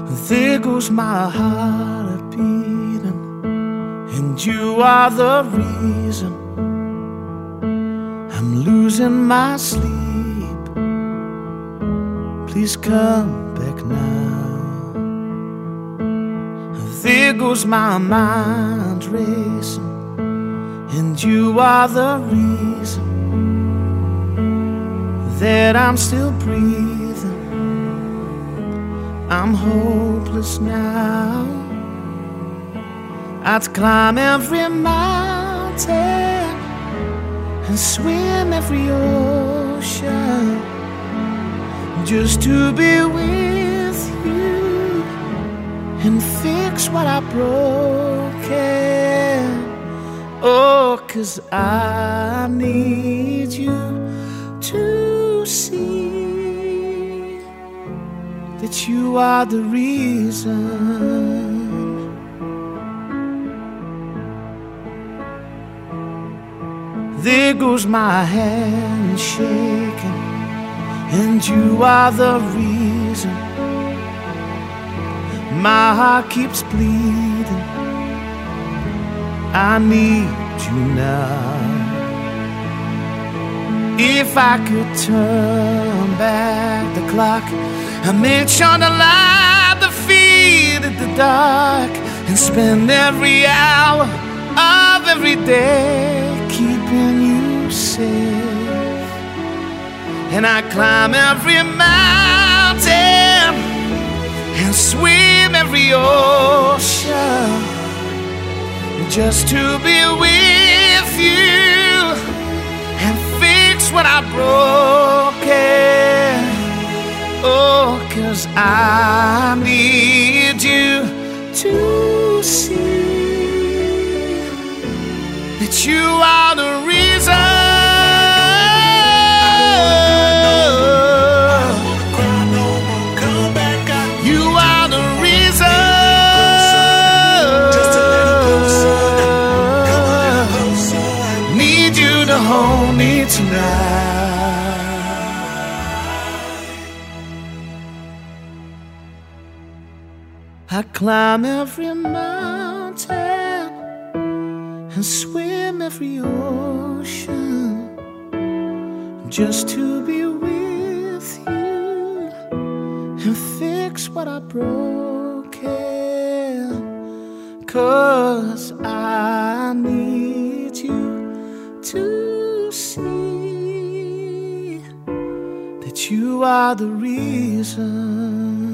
There goes my heart beating, and you are the reason I'm losing my sleep. Please come back now. There goes my mind racing, and you are the reason that I'm still breathing. I'm hopeless now. I'd climb every mountain and swim every ocean just to be with you and fix what I broken. Oh, 'cause I need you to see that you are the reason. There goes my hand shaking, and you are the reason my heart keeps bleeding. I need you now. If I could turn back the clock, I'd make sure to light the feet at the dark and spend every hour of every day keeping you safe. And I climb every mountain and swim every ocean just to be with you and fix what I broken. Oh, 'cause I need you to see that you are the reason. You are the reason. Need you to hold me tonight. I climb every mountain and swim every ocean just to be with you and fix what I broken. 'Cause I need you to see that you are the reason.